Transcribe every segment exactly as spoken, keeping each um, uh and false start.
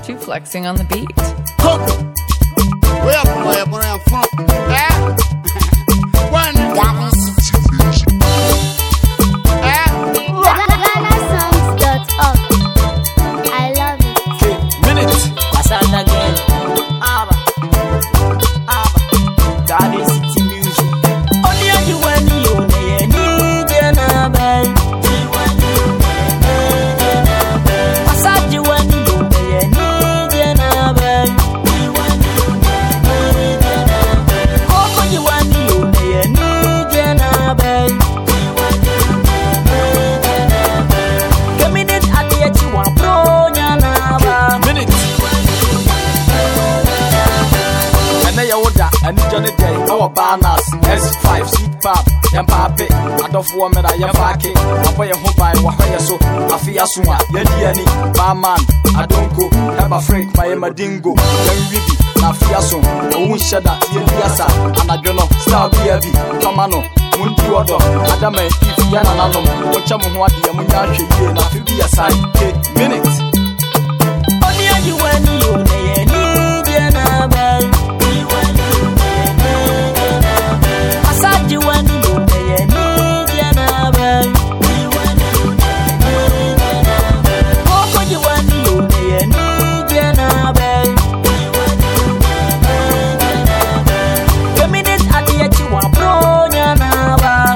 Two flexing on the beat. Where am I from? One. Ghana songs dot org. I love it. Okay, minute. What's that again? Aba, Aba. God is city music. Only on you when you need it, na bay. What's that you when you need it, na bay. Oh, when you when you need it, na bay. And Johnny Day, our banners, S five, Sweet Pop, Yampape, Adolf Woman, Yafaki, Apoya Hobai, Wahaya so, Afia Suma, Yediani, Barman, Adonko, Eba Frank, Mayama Dingo, Then Ribi, Nafiaso, Owunshada, Yediasa, Anajono, Star B B, Tomano, Mundi Odo, Adame, Ifiana Nanom, Ochamuadi, Amuyashi, Nafibia side, eight minutes. Only you when you need it, you want to go there, need na bay. Oh, you want to go there, need na bay. The minute at the edge you want bro na ba.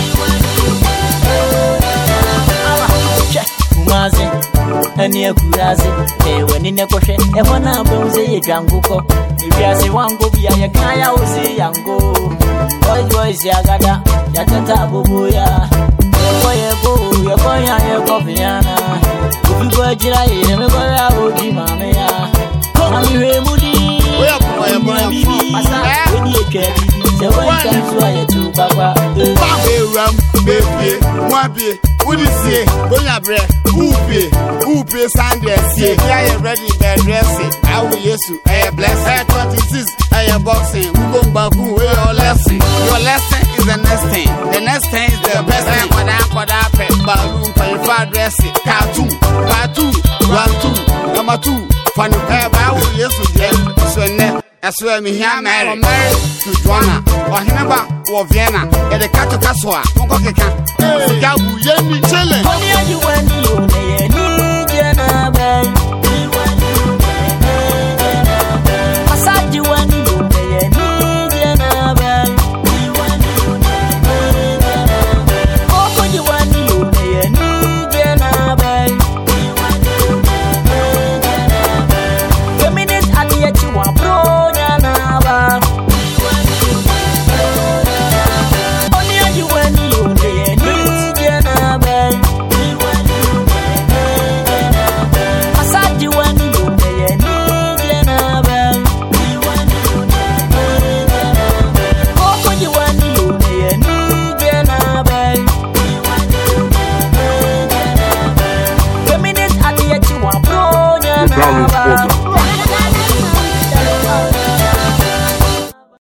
Umaze, eni ekuraze, e weni ne koshe, e wana bonze ye janguko. Ibiase wangu bia ye kaya uzi yango. Boy boys ya gada ya tata bubu ya boye bu ya konya ya kofiana ubi go jira ye me go ya oji mame ya na mi we mudi we boy boy asa we ni etwa bibi se we kan so ya tu baba ba be ram be fie mo abie udi sie onya bre upe upe sande sie ya ye ready be dress awu yesu eh bless eh twenty-six eh boxing we go back we your lesson your lesson is the next thing the next thing is the best thing kwada kwada pe balloon for your dress cartoon cartoon one two number two fanu eh ba awu yesu je so ne eso mi hia mary to Joanna or hinaba or Vienna e de kato kaso a nko keka sika bu yemi chele only you when you need na bay asad you when you need na bay oh you when you need na bay the minute at the edge you want bro na ba. Download